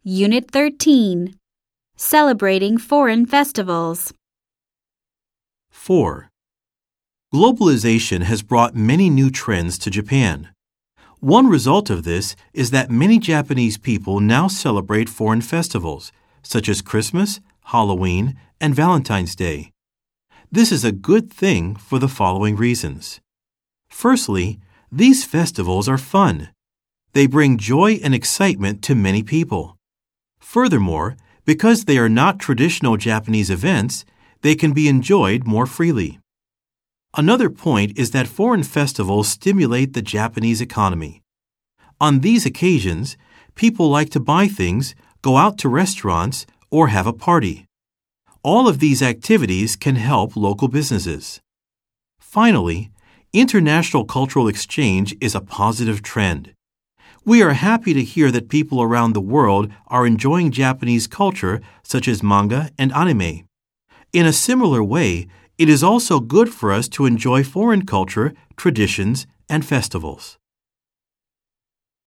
Unit 13. Celebrating Foreign Festivals. 4. Globalization has brought many new trends to Japan. One result of this is that many Japanese people now celebrate foreign festivals, such as Christmas, Halloween, and Valentine's Day. This is a good thing for the following reasons. Firstly, these festivals are fun. They bring joy and excitement to many people. Furthermore, because they are not traditional Japanese events, they can be enjoyed more freely. Another point is that foreign festivals stimulate the Japanese economy. On these occasions, people like to buy things, go out to restaurants, or have a party. All of these activities can help local businesses. Finally, international cultural exchange is a positive trend. We are happy to hear that people around the world are enjoying Japanese culture such as manga and anime. In a similar way, it is also good for us to enjoy foreign culture, traditions, and festivals.